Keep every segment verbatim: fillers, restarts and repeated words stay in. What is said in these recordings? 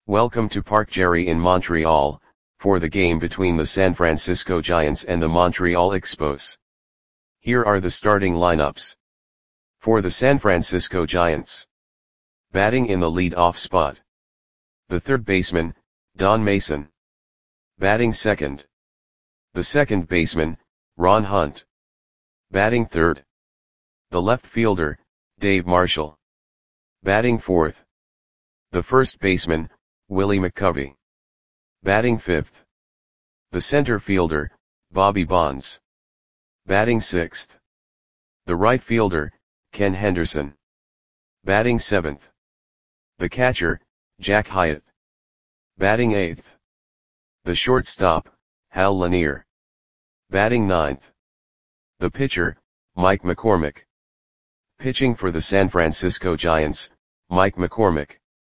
Welcome to Parc Jerry in Montreal, for the game between the San Francisco Giants and the Montreal Expos. Here are the starting lineups. For the San Francisco Giants. Batting in the lead-off spot. The third baseman, Don Mason. Batting second. The second baseman, Ron Hunt. Batting third. The left fielder, Dave Marshall. Batting fourth. The first baseman, Willie McCovey. Batting fifth. The center fielder, Bobby Bonds. Batting sixth. The right fielder, Ken Henderson. Batting seventh. The catcher, Jack Hyatt. Batting eighth. The shortstop, Hal Lanier. Batting ninth. The pitcher, Mike McCormick. Pitching for the San Francisco Giants, Mike McCormick.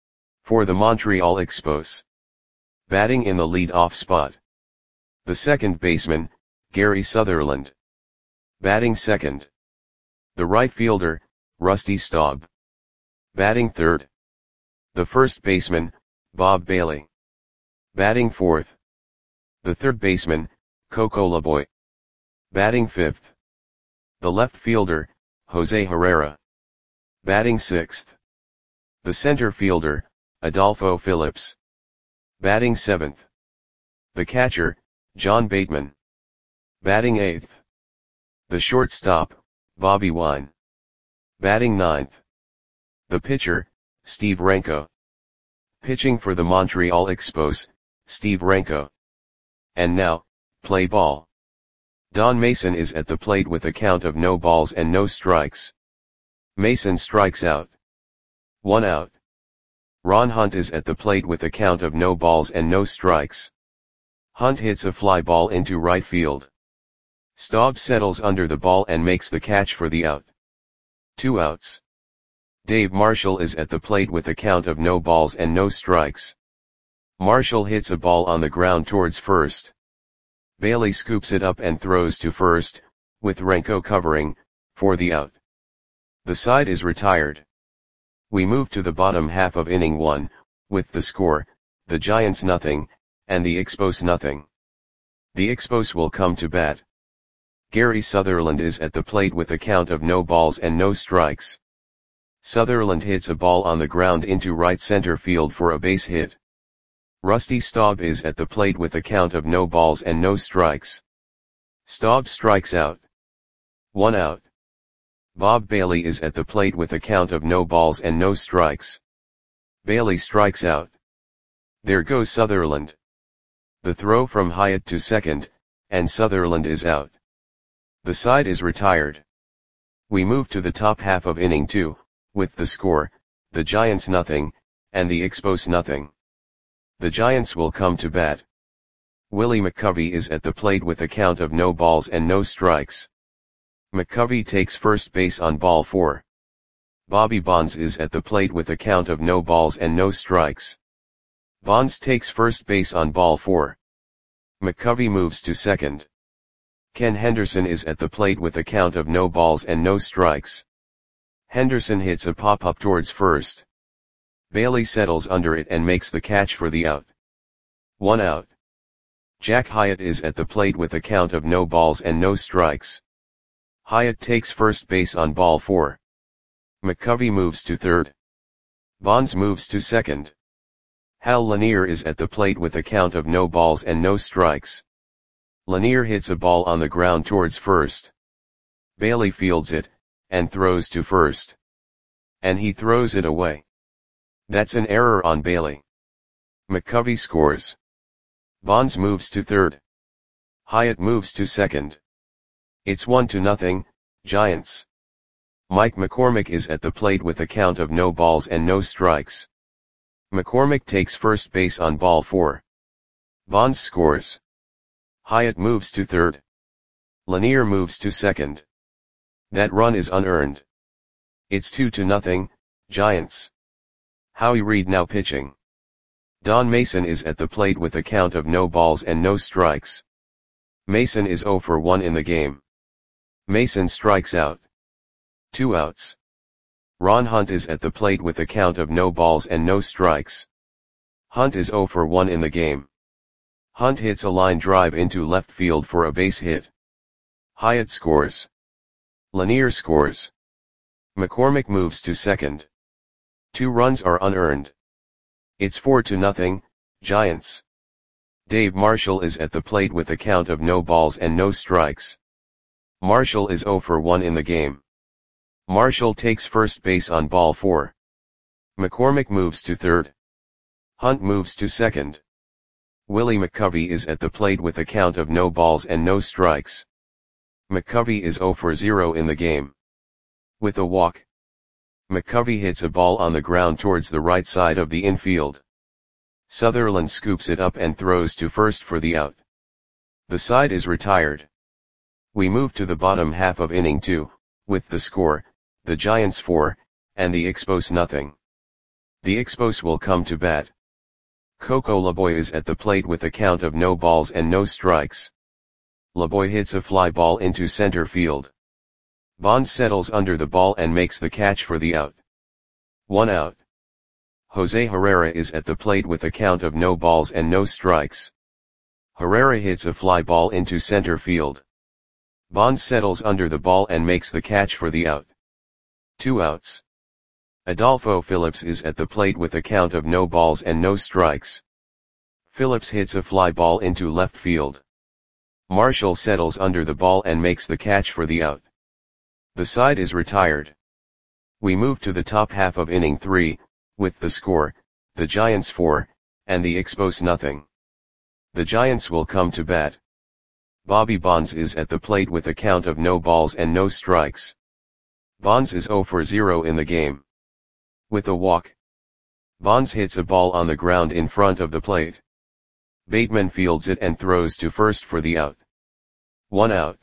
For the Montreal Expos. Batting in the lead-off spot. The second baseman, Gary Sutherland. Batting second. The right fielder, Rusty Staub. Batting third. The first baseman, Bob Bailey. Batting fourth. The third baseman, Coco Laboy. Batting fifth. The left fielder, Jose Herrera. Batting sixth. The center fielder, Adolfo Phillips. Batting seventh. The catcher, John Bateman. Batting eighth. The shortstop, Bobby Wine. Batting ninth. The pitcher, Steve Renko. Pitching for the Montreal Expos, Steve Renko. And now, play ball. Don Mason is at the plate with a count of no balls and no strikes. Mason strikes out. One out. Ron Hunt is at the plate with a count of no balls and no strikes. Hunt hits a fly ball into right field. Staub settles under the ball and makes the catch for the out. Two outs. Dave Marshall is at the plate with a count of no balls and no strikes. Marshall hits a ball on the ground towards first. Bailey scoops it up and throws to first, with Renko covering, for the out. The side is retired. We move to the bottom half of inning one, with the score, the Giants nothing, and the Expos nothing. The Expos will come to bat. Gary Sutherland is at the plate with a count of no balls and no strikes. Sutherland hits a ball on the ground into right center field for a base hit. Rusty Staub is at the plate with a count of no balls and no strikes. Staub strikes out. One out. Bob Bailey is at the plate with a count of no balls and no strikes. Bailey strikes out. There goes Sutherland. The throw from Hyatt to second, and Sutherland is out. The side is retired. We move to the top half of inning two, with the score, the Giants nothing, and the Expos nothing. The Giants will come to bat. Willie McCovey is at the plate with a count of no balls and no strikes. McCovey takes first base on ball four. Bobby Bonds is at the plate with a count of no balls and no strikes. Bonds takes first base on ball four. McCovey moves to second. Ken Henderson is at the plate with a count of no balls and no strikes. Henderson hits a pop-up towards first. Bailey settles under it and makes the catch for the out. One out. Jack Hyatt is at the plate with a count of no balls and no strikes. Hyatt takes first base on ball four. McCovey moves to third. Bonds moves to second. Hal Lanier is at the plate with a count of no balls and no strikes. Lanier hits a ball on the ground towards first. Bailey fields it, and throws to first. And he throws it away. That's an error on Bailey. McCovey scores. Bonds moves to third. Hyatt moves to second. It's one to nothing, Giants. Mike McCormick is at the plate with a count of no balls and no strikes. McCormick takes first base on ball four. Bonds scores. Hyatt moves to third. Lanier moves to second. That run is unearned. It's two to nothing, Giants. Howie Reed now pitching. Don Mason is at the plate with a count of no balls and no strikes. Mason is zero for one in the game. Mason strikes out. Two outs. Ron Hunt is at the plate with a count of no balls and no strikes. Hunt is zero for one in the game. Hunt hits a line drive into left field for a base hit. Hyatt scores. Lanier scores. McCormick moves to second. Two runs are unearned. It's four to nothing, Giants. Dave Marshall is at the plate with a count of no balls and no strikes. Marshall is zero for one in the game. Marshall takes first base on ball four. McCormick moves to third. Hunt moves to second. Willie McCovey is at the plate with a count of no balls and no strikes. McCovey is zero for zero in the game. With a walk, McCovey hits a ball on the ground towards the right side of the infield. Sutherland scoops it up and throws to first for the out. The side is retired. We move to the bottom half of inning two, with the score, the Giants four, and the Expos nothing. The Expos will come to bat. Coco Laboy is at the plate with a count of no balls and no strikes. Laboy hits a fly ball into center field. Bonds settles under the ball and makes the catch for the out. One out. Jose Herrera is at the plate with a count of no balls and no strikes. Herrera hits a fly ball into center field. Bonds settles under the ball and makes the catch for the out. Two outs. Adolfo Phillips is at the plate with a count of no balls and no strikes. Phillips hits a fly ball into left field. Marshall settles under the ball and makes the catch for the out. The side is retired. We move to the top half of inning three, with the score, the Giants four, and the Expos nothing. The Giants will come to bat. Bobby Bonds is at the plate with a count of no balls and no strikes. Bonds is zero for zero in the game. With a walk, Bonds hits a ball on the ground in front of the plate. Bateman fields it and throws to first for the out. One out.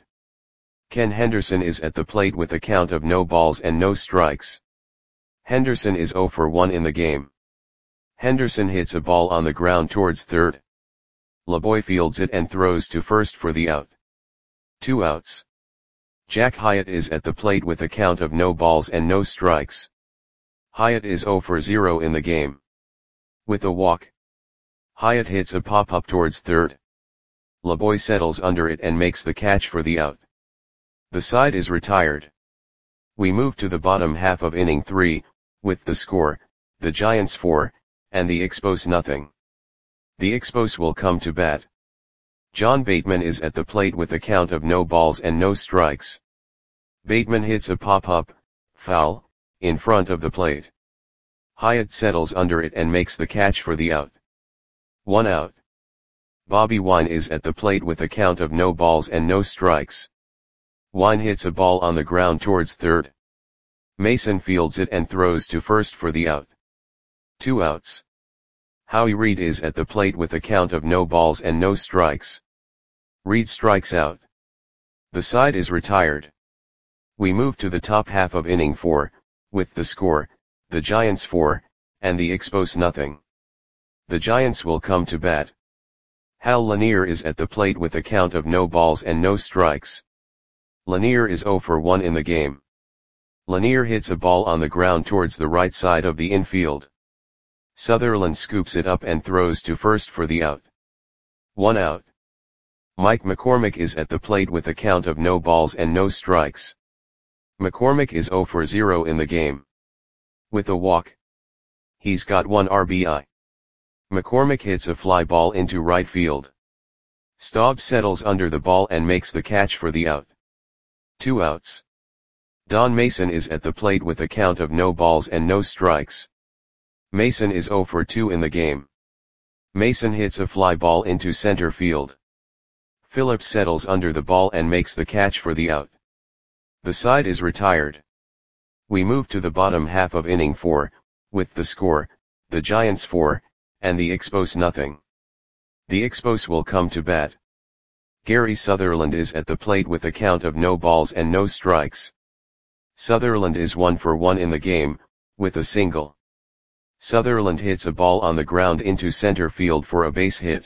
Ken Henderson is at the plate with a count of no balls and no strikes. Henderson is zero for one in the game. Henderson hits a ball on the ground towards third. Laboy fields it and throws to first for the out. Two outs. Jack Hyatt is at the plate with a count of no balls and no strikes. Hyatt is zero for zero in the game. With a walk, Hyatt hits a pop-up towards third. Laboy settles under it and makes the catch for the out. The side is retired. We move to the bottom half of inning three, with the score, the Giants four, and the Expos nothing. The Expos will come to bat. John Bateman is at the plate with a count of no balls and no strikes. Bateman hits a pop-up, foul, in front of the plate. Hyatt settles under it and makes the catch for the out. One out. Bobby Wine is at the plate with a count of no balls and no strikes. Wine hits a ball on the ground towards third. Mason fields it and throws to first for the out. Two outs. Howie Reed is at the plate with a count of no balls and no strikes. Reed strikes out. The side is retired. We move to the top half of inning four, with the score, the Giants four, and the Expos nothing. The Giants will come to bat. Hal Lanier is at the plate with a count of no balls and no strikes. Lanier is zero for one in the game. Lanier hits a ball on the ground towards the right side of the infield. Sutherland scoops it up and throws to first for the out. One out. Mike McCormick is at the plate with a count of no balls and no strikes. McCormick is zero for zero in the game. With a walk, he's got one R B I. McCormick hits a fly ball into right field. Staub settles under the ball and makes the catch for the out. Two outs. Don Mason is at the plate with a count of no balls and no strikes. Mason is zero for two in the game. Mason hits a fly ball into center field. Phillips settles under the ball and makes the catch for the out. The side is retired. We move to the bottom half of inning four, with the score, the Giants four, and the Expos nothing. The Expos will come to bat. Gary Sutherland is at the plate with a count of no balls and no strikes. Sutherland is one for one in the game, with a single. Sutherland hits a ball on the ground into center field for a base hit.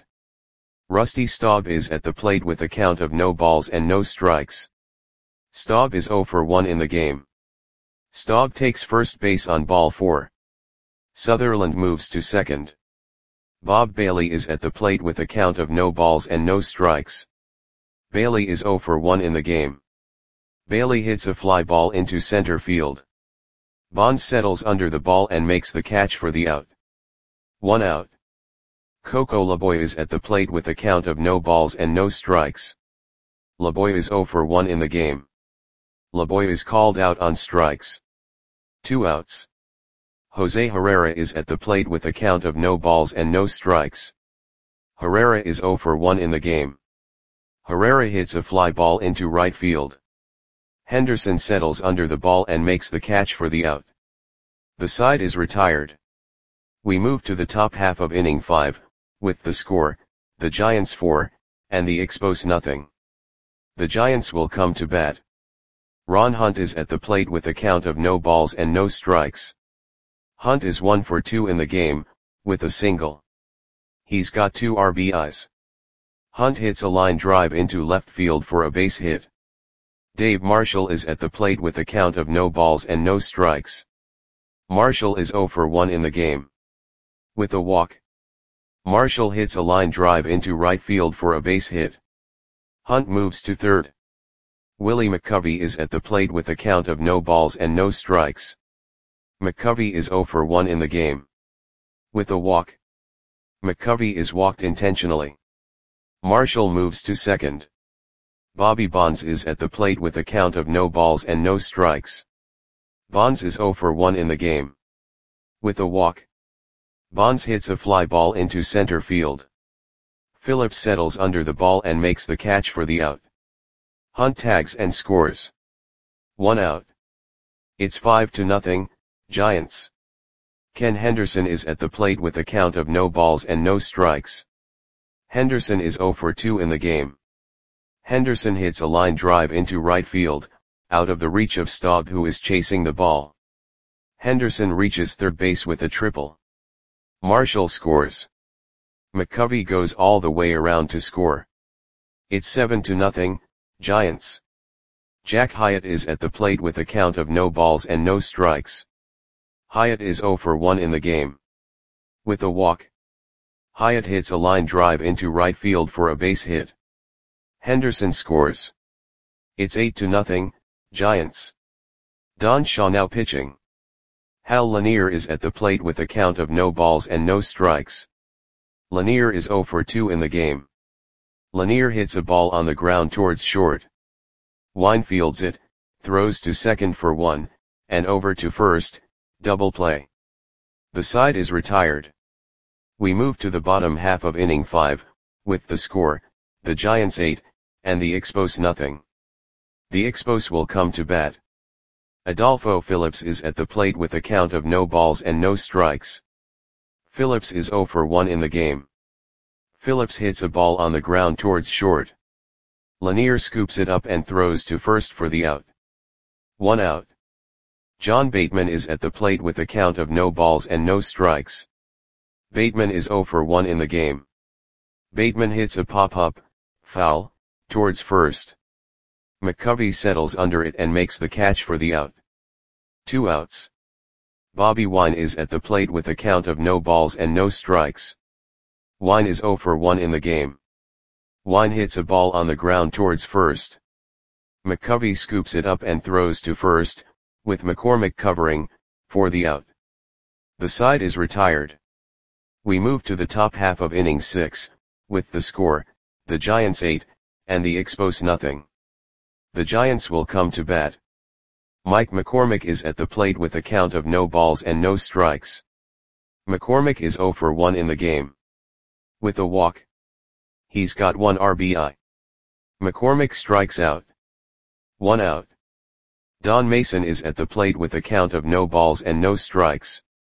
Rusty Staub is at the plate with a count of no balls and no strikes. Staub is zero for one in the game. Staub takes first base on ball four. Sutherland moves to second. Bob Bailey is at the plate with a count of no balls and no strikes. Bailey is zero for one in the game. Bailey hits a fly ball into center field. Bonds settles under the ball and makes the catch for the out. One out. Coco LeBoy is at the plate with a count of no balls and no strikes. LeBoy is zero for one in the game. LeBoy is called out on strikes. Two outs. Jose Herrera is at the plate with a count of no balls and no strikes. Herrera is zero for one in the game. Herrera hits a fly ball into right field. Henderson settles under the ball and makes the catch for the out. The side is retired. We move to the top half of inning five, with the score, the Giants four, and the Expos nothing. The Giants will come to bat. Ron Hunt is at the plate with a count of no balls and no strikes. Hunt is one for two in the game, with a single. He's got two R B Is. Hunt hits a line drive into left field for a base hit. Dave Marshall is at the plate with a count of no balls and no strikes. Marshall is zero for one in the game. With a walk. Marshall hits a line drive into right field for a base hit. Hunt moves to third. Willie McCovey is at the plate with a count of no balls and no strikes. McCovey is zero for one in the game. With a walk. McCovey is walked intentionally. Marshall moves to second. Bobby Bonds is at the plate with a count of no balls and no strikes. Bonds is zero for one in the game. With a walk. Bonds hits a fly ball into center field. Phillips settles under the ball and makes the catch for the out. Hunt tags and scores. One out. It's five to nothing, Giants. Ken Henderson is at the plate with a count of no balls and no strikes. Henderson is zero for two in the game. Henderson hits a line drive into right field, out of the reach of Staub, who is chasing the ball. Henderson reaches third base with a triple. Marshall scores. McCovey goes all the way around to score. It's seven to nothing, Giants. Jack Hyatt is at the plate with a count of no balls and no strikes. Hyatt is zero for one in the game. With a walk. Hyatt hits a line drive into right field for a base hit. Henderson scores. It's eight to nothing, Giants. Don Shaw now pitching. Hal Lanier is at the plate with a count of no balls and no strikes. Lanier is zero for two in the game. Lanier hits a ball on the ground towards short. Wine fields it, throws to second for one, and over to first, double play. The side is retired. We move to the bottom half of inning five, with the score, the Giants eight, and the Expos nothing. The Expos will come to bat. Adolfo Phillips is at the plate with a count of no balls and no strikes. Phillips is zero for one in the game. Phillips hits a ball on the ground towards short. Lanier scoops it up and throws to first for the out. One out. John Bateman is at the plate with a count of no balls and no strikes. Bateman is zero for one in the game. Bateman hits a pop-up, foul, towards first. McCovey settles under it and makes the catch for the out. Two outs. Bobby Wine is at the plate with a count of no balls and no strikes. Wine is zero for one in the game. Wine hits a ball on the ground towards first. McCovey scoops it up and throws to first, with McCormick covering, for the out. The side is retired. We move to the top half of inning six, with the score, the Giants eight, and the Expos nothing. The Giants will come to bat. Mike McCormick is at the plate with a count of no balls and no strikes. McCormick is zero for one in the game. With a walk. He's got one R B I. McCormick strikes out. One out. Don Mason is at the plate with a count of no balls and no strikes.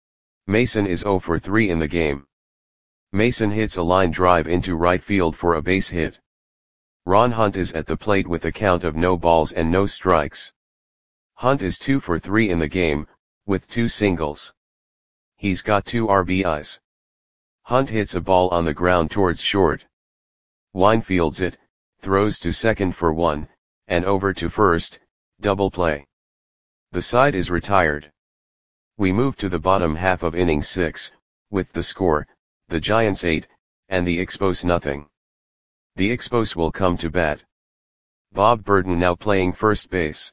Mason is zero for three in the game. Mason hits a line drive into right field for a base hit. Ron Hunt is at the plate with a count of no balls and no strikes. Hunt is two for three in the game, with two singles. He's got two R B Is. Hunt hits a ball on the ground towards short. Wine fields it, throws to second for one, and over to first, double play. The side is retired. We move to the bottom half of inning six, with the score, the Giants eight, and the Expos nothing. The Expos will come to bat. Bob Burton now playing first base.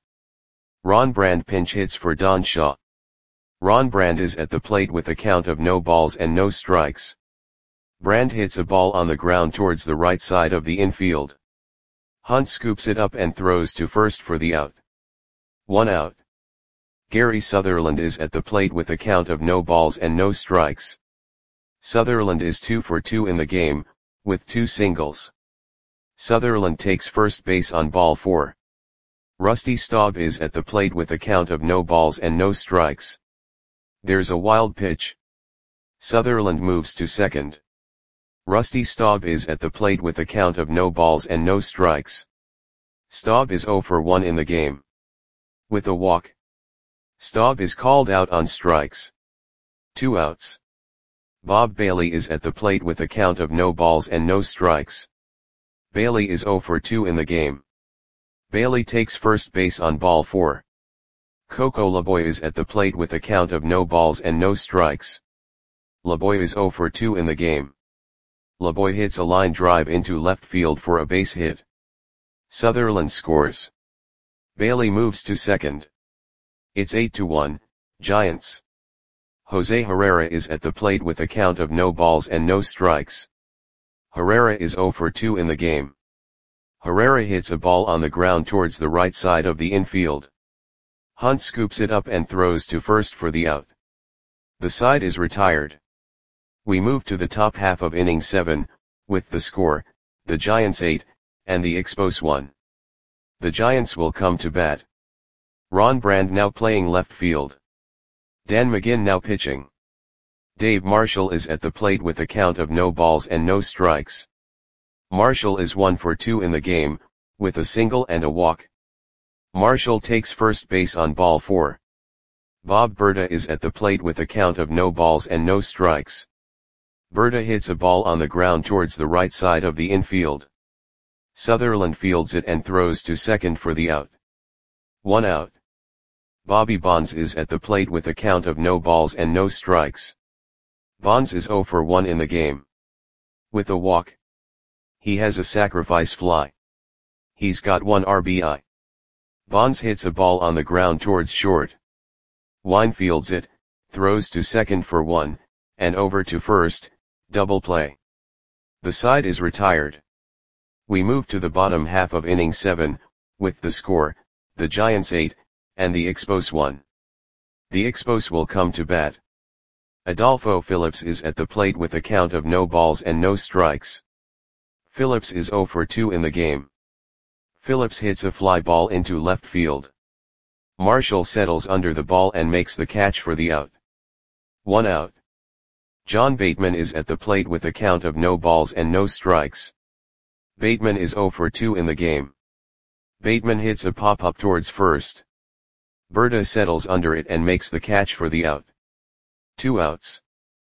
Ron Brand pinch hits for Don Shaw. Ron Brand is at the plate with a count of no balls and no strikes. Brand hits a ball on the ground towards the right side of the infield. Hunt scoops it up and throws to first for the out. One out. Gary Sutherland is at the plate with a count of no balls and no strikes. Sutherland is two for two in the game, with two singles. Sutherland takes first base on ball four. Rusty Staub is at the plate with a count of no balls and no strikes. There's a wild pitch. Sutherland moves to second. Rusty Staub is at the plate with a count of no balls and no strikes. Staub is zero for one in the game. With a walk. Staub is called out on strikes. Two outs. Bob Bailey is at the plate with a count of no balls and no strikes. Bailey is zero for two in the game. Bailey takes first base on ball four. Coco Laboy is at the plate with a count of no balls and no strikes. Laboy is zero for two in the game. Laboy hits a line drive into left field for a base hit. Sutherland scores. Bailey moves to second. It's eight to one, Giants. Jose Herrera is at the plate with a count of no balls and no strikes. Herrera is zero for two in the game. Herrera hits a ball on the ground towards the right side of the infield. Hunt scoops it up and throws to first for the out. The side is retired. We move to the top half of inning seven, with the score, the Giants eight, and the Expos one. The Giants will come to bat. Ron Brand now playing left field. Dan McGinn now pitching. Dave Marshall is at the plate with a count of no balls and no strikes. Marshall is one for two in the game, with a single and a walk. Marshall takes first base on ball four. Bob Berta is at the plate with a count of no balls and no strikes. Berta hits a ball on the ground towards the right side of the infield. Sutherland fields it and throws to second for the out. One out. Bobby Bonds is at the plate with a count of no balls and no strikes. Bonds is zero for one in the game. With a walk. He has a sacrifice fly. He's got one R B I. Bonds hits a ball on the ground towards short. Wine fields it, throws to second for one, and over to first, double play. The side is retired. We move to the bottom half of inning seven, with the score, the Giants eight, and the Expos one. The Expos will come to bat. Adolfo Phillips is at the plate with a count of no balls and no strikes. Phillips is zero for two in the game. Phillips hits a fly ball into left field. Marshall settles under the ball and makes the catch for the out. One out. John Bateman is at the plate with a count of no balls and no strikes. Bateman is zero for two in the game. Bateman hits a pop-up towards first. Berta settles under it and makes the catch for the out. Two outs.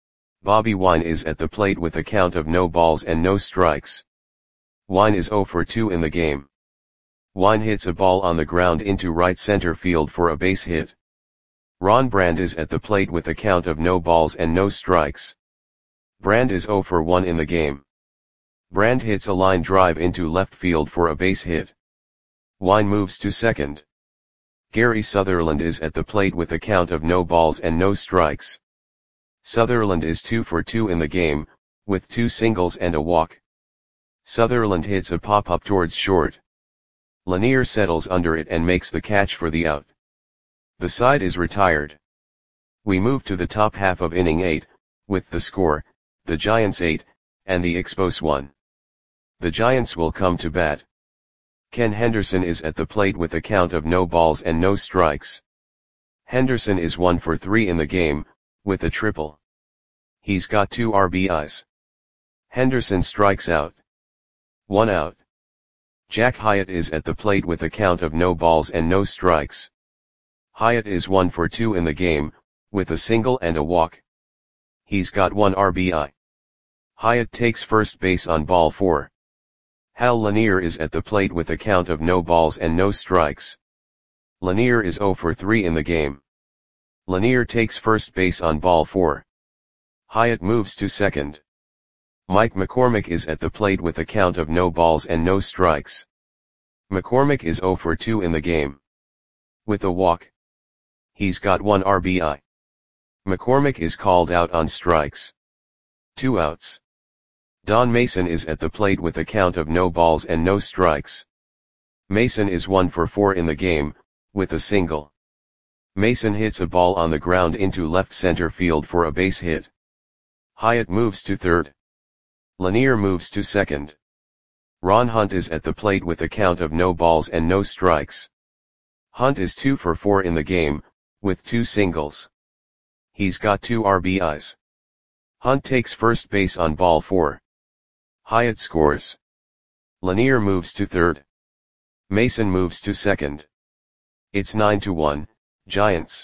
Bobby Wine is at the plate with a count of no balls and no strikes. Wine is zero for two in the game. Wine hits a ball on the ground into right center field for a base hit. Ron Brand is at the plate with a count of no balls and no strikes. Brand is zero for one in the game. Brand hits a line drive into left field for a base hit. Wine moves to second. Gary Sutherland is at the plate with a count of no balls and no strikes. Sutherland is two for two in the game, with two singles and a walk. Sutherland hits a pop-up towards short. Lanier settles under it and makes the catch for the out. The side is retired. We move to the top half of inning eight, with the score, the Giants eight, and the Expos one. The Giants will come to bat. Ken Henderson is at the plate with a count of no balls and no strikes. Henderson is one for three in the game, with a triple. He's got two R B Is. Henderson strikes out. One out. Jack Hyatt is at the plate with a count of no balls and no strikes. Hyatt is one for two in the game, with a single and a walk. He's got one R B I. Hyatt takes first base on ball four. Hal Lanier is at the plate with a count of no balls and no strikes. Lanier is zero for three in the game. Lanier takes first base on ball four. Hyatt moves to second. Mike McCormick is at the plate with a count of no balls and no strikes. McCormick is zero for two in the game. With a walk. He's got one R B I. McCormick is called out on strikes. Two outs. Don Mason is at the plate with a count of no balls and no strikes. Mason is one for four in the game, with a single. Mason hits a ball on the ground into left center field for a base hit. Hyatt moves to third. Lanier moves to second. Ron Hunt is at the plate with a count of no balls and no strikes. Hunt is two for four in the game, with two singles. He's got two R B Is. Hunt takes first base on ball four. Hyatt scores. Lanier moves to third. Mason moves to second. It's nine to one, Giants.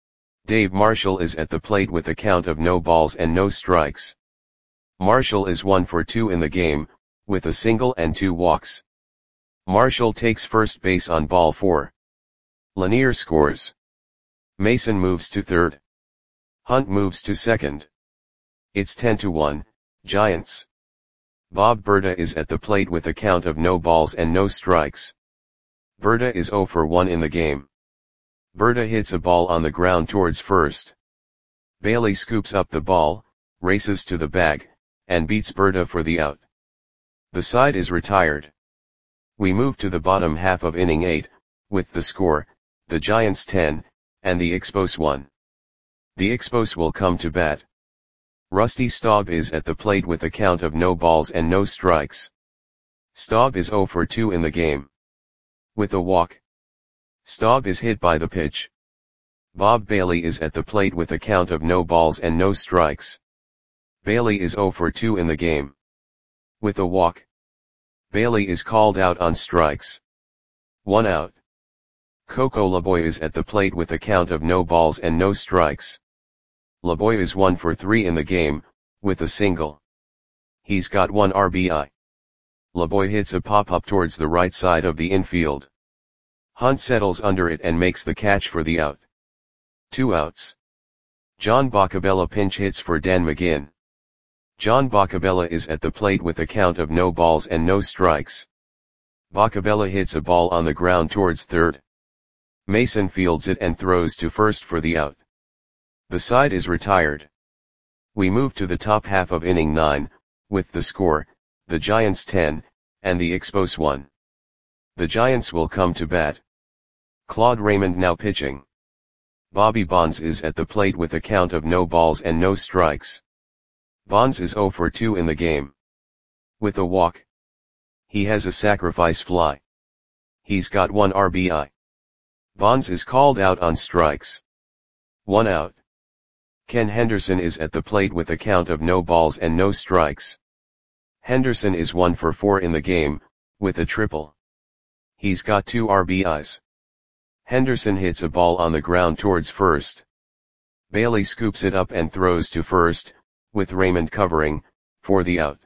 Dave Marshall is at the plate with a count of no balls and no strikes. Marshall is one for two in the game, with a single and two walks. Marshall takes first base on ball four. Lanier scores. Mason moves to third. Hunt moves to second. It's ten to one, Giants. Bob Berta is at the plate with a count of no balls and no strikes. Berta is zero for one in the game. Berta hits a ball on the ground towards first. Bailey scoops up the ball, races to the bag, and beats Berta for the out. The side is retired. We move to the bottom half of inning eight, with the score, the Giants ten, and the Expos one. The Expos will come to bat. Rusty Staub is at the plate with a count of no balls and no strikes. Staub is zero for two in the game. With a walk. Staub is hit by the pitch. Bob Bailey is at the plate with a count of no balls and no strikes. Bailey is zero for two in the game. With a walk. Bailey is called out on strikes. One out. Coco Laboy is at the plate with a count of no balls and no strikes. Laboy is one for three in the game, with a single. He's got one R B I. Laboy hits a pop-up towards the right side of the infield. Hunt settles under it and makes the catch for the out. Two outs. John Boccabella pinch hits for Dan McGinn. John Boccabella is at the plate with a count of no balls and no strikes. Boccabella hits a ball on the ground towards third. Mason fields it and throws to first for the out. The side is retired. We move to the top half of inning nine, with the score, the Giants ten, and the Expos one. The Giants will come to bat. Claude Raymond now pitching. Bobby Bonds is at the plate with a count of no balls and no strikes. Bonds is zero for two in the game. With a walk. He has a sacrifice fly. He's got one R B I. Bonds is called out on strikes. One out. Ken Henderson is at the plate with a count of no balls and no strikes. Henderson is one for four in the game, with a triple. He's got two R B Is. Henderson hits a ball on the ground towards first. Bailey scoops it up and throws to first, with Raymond covering, for the out.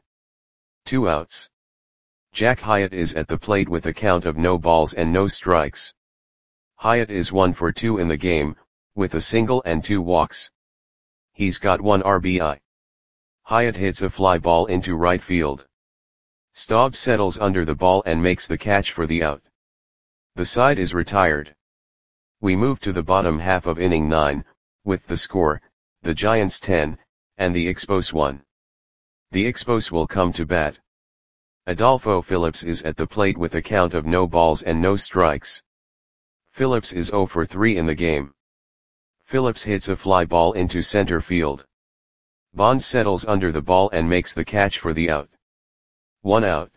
Two outs. Jack Hyatt is at the plate with a count of no balls and no strikes. Hyatt is one for two in the game, with a single and two walks. He's got one R B I. Hyatt hits a fly ball into right field. Staub settles under the ball and makes the catch for the out. The side is retired. We move to the bottom half of inning nine, with the score, the Giants ten, and the Expos one. The Expos will come to bat. Adolfo Phillips is at the plate with a count of no balls and no strikes. Phillips is zero for three in the game. Phillips hits a fly ball into center field. Bonds settles under the ball and makes the catch for the out. One out.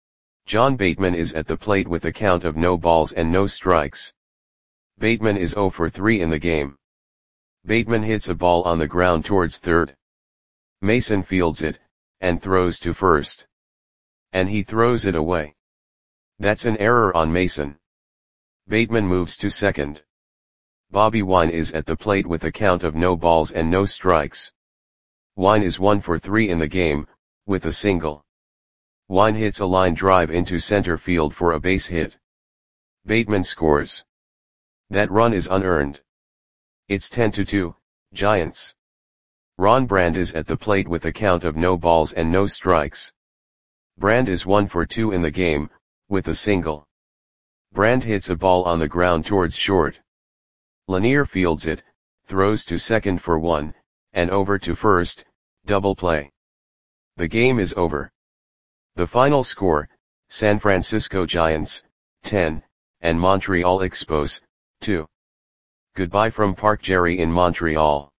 John Bateman is at the plate with a count of no balls and no strikes. Bateman is zero for three in the game. Bateman hits a ball on the ground towards third. Mason fields it, and throws to first. And he throws it away. That's an error on Mason. Bateman moves to second. Bobby Wine is at the plate with a count of no balls and no strikes. Wine is one for three in the game, with a single. Wine hits a line drive into center field for a base hit. Bateman scores. That run is unearned. It's ten to two, Giants. Ron Brand is at the plate with a count of no balls and no strikes. Brand is one for two in the game, with a single. Brand hits a ball on the ground towards short. Lanier fields it, throws to second for one, and over to first, double play. The game is over. The final score, San Francisco Giants, ten, and Montreal Expos, two. Goodbye from Park Jerry in Montreal.